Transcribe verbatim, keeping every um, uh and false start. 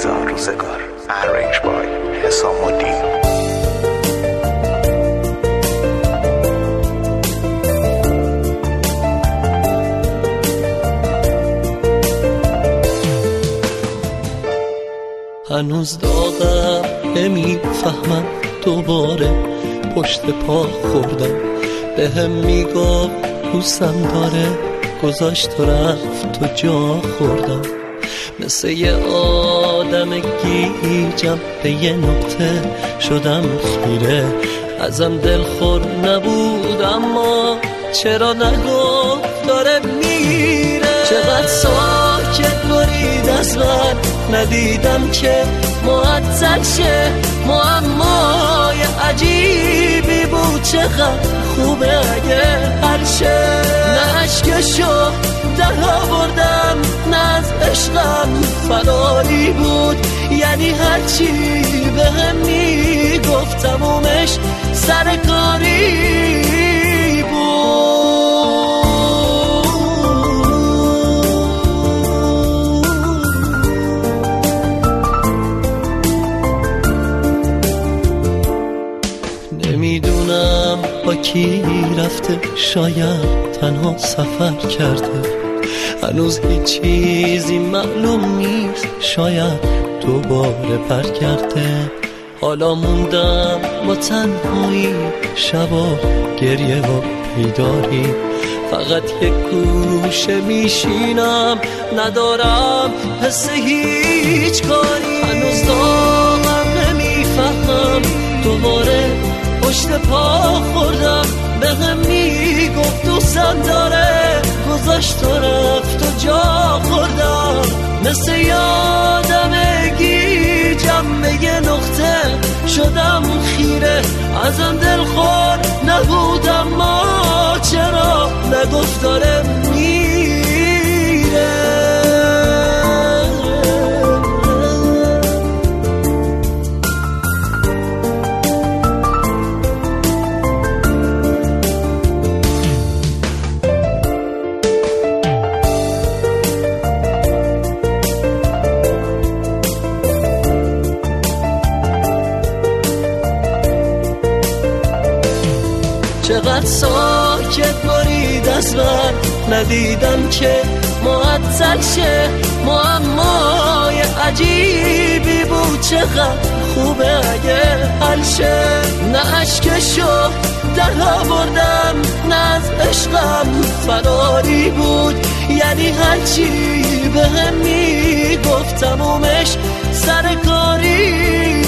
هزار روزگار. Arranged by حسام الدین. هنوز داغم نمیفهمم دوباره پشت پا خوردم بهم میگفت دوستم داره گذاشت و رفت تو جا خوردم مثل یه آدم گیجم به یه نقطه شدم خیره ازم دلخور نبود اما چرا نگفت داره میره چقدر ساکت برید از من ندیدم که معطل شه معمای عجیبی بود چقدر خوبه اگه حل شه نه عشقشو در آوردم نه از عشقم فراری بود یعنی هرچی بهم میگفت تمومش سرکاری نمیدونم با کی رفته شاید تنها سفر کرده هنوز هیچ چیزی معلوم نیست شاید دوباره برگرده حالا موندم با تنهایی شبا گریه و بیداری فقط یک گوشه میشینم ندارم حس هیچ کاری هنوز داغم نمیفهمم دوباره پشت پا خوردم بهم میگفت دوستم داره گذاشت و رفت و جا خوردم مثل یادم گیجم به یه نقطه شدم خیره ازم دلخور نبودم ما چرا نگفت داره میره چقدر ساکت برید از من ندیدم که معطل شه معمای عجیبی بود چقدر خوبه اگه حل شه نه عشقشو در آوردم نه از عشقم فراری بود یعنی هرچی بهم میگفت تمومش سرکاری